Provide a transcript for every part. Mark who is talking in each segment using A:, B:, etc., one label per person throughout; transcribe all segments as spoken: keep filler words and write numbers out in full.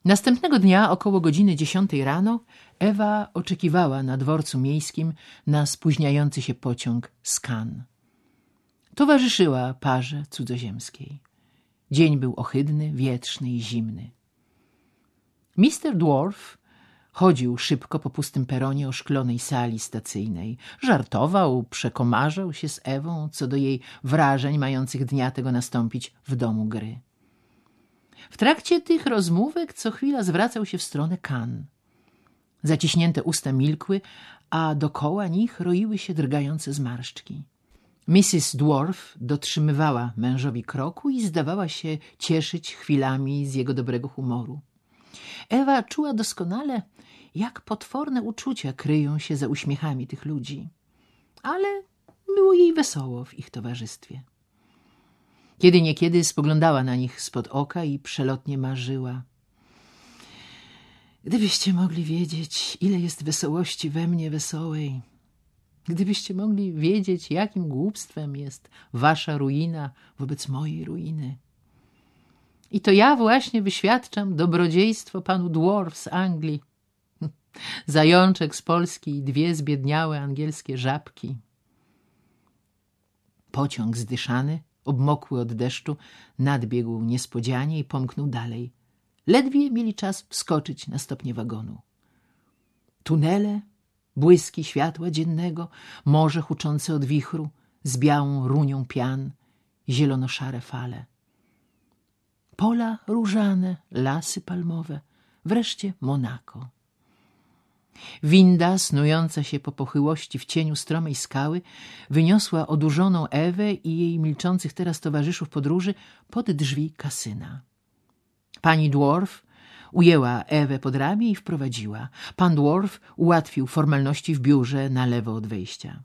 A: Następnego dnia około godziny dziesiątej rano Ewa oczekiwała na dworcu miejskim na spóźniający się pociąg z Cannes. Towarzyszyła parze cudzoziemskiej. Dzień był ohydny, wietrzny i zimny. mister Dwarf chodził szybko po pustym peronie oszklonej sali stacyjnej. Żartował, przekomarzał się z Ewą co do jej wrażeń mających dnia tego nastąpić w domu gry. W trakcie tych rozmówek co chwila zwracał się w stronę Cannes. Zaciśnięte usta milkły, a dokoła nich roiły się drgające zmarszczki. missus Dwarf dotrzymywała mężowi kroku i zdawała się cieszyć chwilami z jego dobrego humoru. Ewa czuła doskonale, jak potworne uczucia kryją się za uśmiechami tych ludzi, ale było jej wesoło w ich towarzystwie. Kiedy niekiedy spoglądała na nich spod oka i przelotnie marzyła. Gdybyście mogli wiedzieć, ile jest wesołości we mnie wesołej. Gdybyście mogli wiedzieć, jakim głupstwem jest wasza ruina wobec mojej ruiny. I to ja właśnie wyświadczam dobrodziejstwo panu Dwarf z Anglii. Zajączek z Polski i dwie zbiedniałe angielskie żabki. Pociąg zdyszany, obmokły od deszczu, nadbiegł niespodzianie i pomknął dalej. Ledwie mieli czas wskoczyć na stopnie wagonu. Tunele, błyski światła dziennego, morze huczące od wichru, z białą runią pian, zielonoszare fale. Pola różane, lasy palmowe, wreszcie Monako. Winda, snująca się po pochyłości w cieniu stromej skały, wyniosła odurzoną Ewę i jej milczących teraz towarzyszów podróży pod drzwi kasyna. Pani Dwarf ujęła Ewę pod ramię i wprowadziła. Pan Dwarf ułatwił formalności w biurze na lewo od wejścia.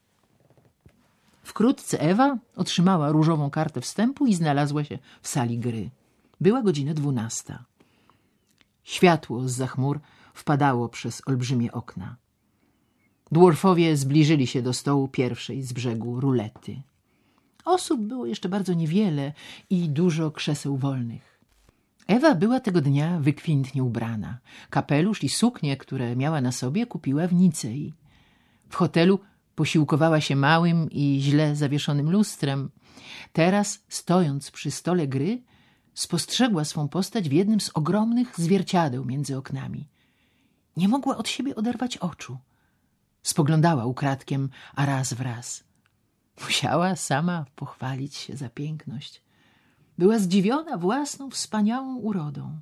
A: Wkrótce Ewa otrzymała różową kartę wstępu i znalazła się w sali gry. Była godzina dwunasta. Światło zza chmur wpadało przez olbrzymie okna. Dwarfowie zbliżyli się do stołu pierwszej z brzegu rulety. Osób było jeszcze bardzo niewiele i dużo krzeseł wolnych. Ewa była tego dnia wykwintnie ubrana. Kapelusz i suknie, które miała na sobie, kupiła w Nicei. W hotelu posiłkowała się małym i źle zawieszonym lustrem. Teraz, stojąc przy stole gry, spostrzegła swą postać w jednym z ogromnych zwierciadeł między oknami. Nie mogła od siebie oderwać oczu. Spoglądała ukradkiem, a raz w raz. Musiała sama pochwalić się za piękność. Była zdziwiona własną wspaniałą urodą.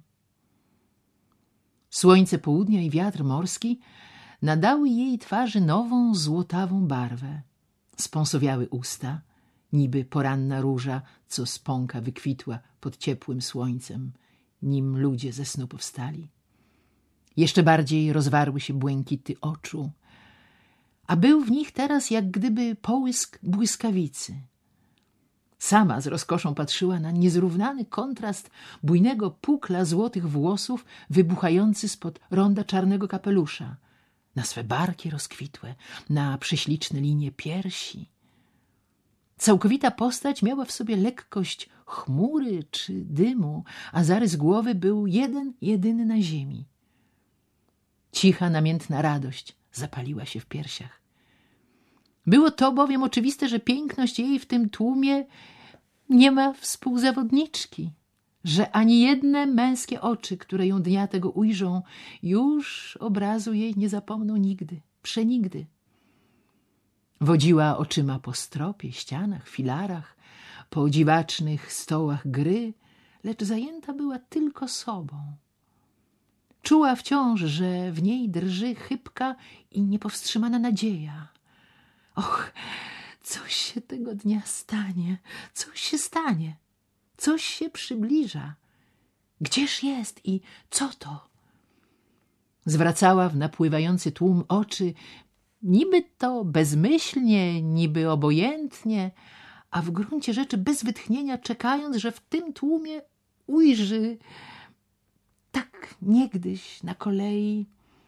A: Słońce południa i wiatr morski nadały jej twarzy nową, złotawą barwę. Spąsowiały usta, niby poranna róża, co z pąka wykwitła pod ciepłym słońcem, nim ludzie ze snu powstali. Jeszcze bardziej rozwarły się błękity oczu, a był w nich teraz jak gdyby połysk błyskawicy. Sama z rozkoszą patrzyła na niezrównany kontrast bujnego pukla złotych włosów wybuchający spod ronda czarnego kapelusza, na swe barki rozkwitłe, na prześliczne linie piersi. Całkowita postać miała w sobie lekkość chmury czy dymu, a zarys głowy był jeden, jedyny na ziemi. Cicha, namiętna radość zapaliła się w piersiach. Było to bowiem oczywiste, że piękność jej w tym tłumie nie ma współzawodniczki, że ani jedne męskie oczy, które ją dnia tego ujrzą, już obrazu jej nie zapomną nigdy, przenigdy. Wodziła oczyma po stropie, ścianach, filarach, po dziwacznych stołach gry, lecz zajęta była tylko sobą. Czuła wciąż, że w niej drży chybka i niepowstrzymana nadzieja. Och, coś się tego dnia stanie, coś się stanie, coś się przybliża. Gdzież jest i co to? Zwracała w napływający tłum oczy, niby to bezmyślnie, niby obojętnie, a w gruncie rzeczy bez wytchnienia, czekając, że w tym tłumie ujrzy tak niegdyś na kolei.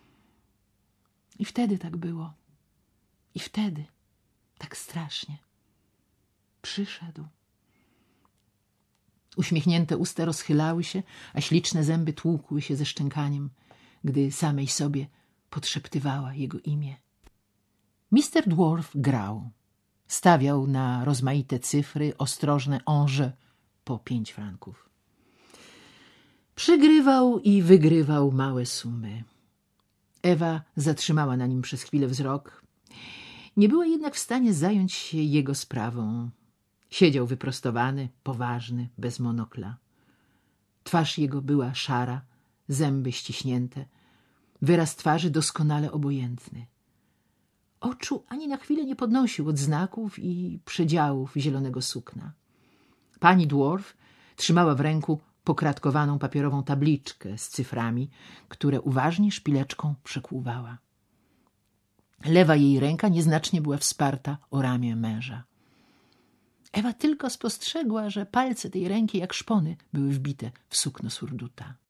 A: I wtedy tak było. I wtedy tak strasznie. Przyszedł. Uśmiechnięte usta rozchylały się, a śliczne zęby tłukły się ze szczękaniem, gdy samej sobie podszeptywała jego imię. mister Dwarf grał. Stawiał na rozmaite cyfry, ostrożne enjeu po pięć franków. Przygrywał i wygrywał małe sumy. Ewa zatrzymała na nim przez chwilę wzrok. Nie była jednak w stanie zająć się jego sprawą. Siedział wyprostowany, poważny, bez monokla. Twarz jego była szara, zęby ściśnięte, wyraz twarzy doskonale obojętny. Oczu ani na chwilę nie podnosił od znaków i przedziałów zielonego sukna. Pani Dwarf trzymała w ręku pokratkowaną papierową tabliczkę z cyframi, które uważnie szpileczką przekłuwała. Lewa jej ręka nieznacznie była wsparta o ramię męża. Ewa tylko spostrzegła, że palce tej ręki jak szpony były wbite w sukno surduta.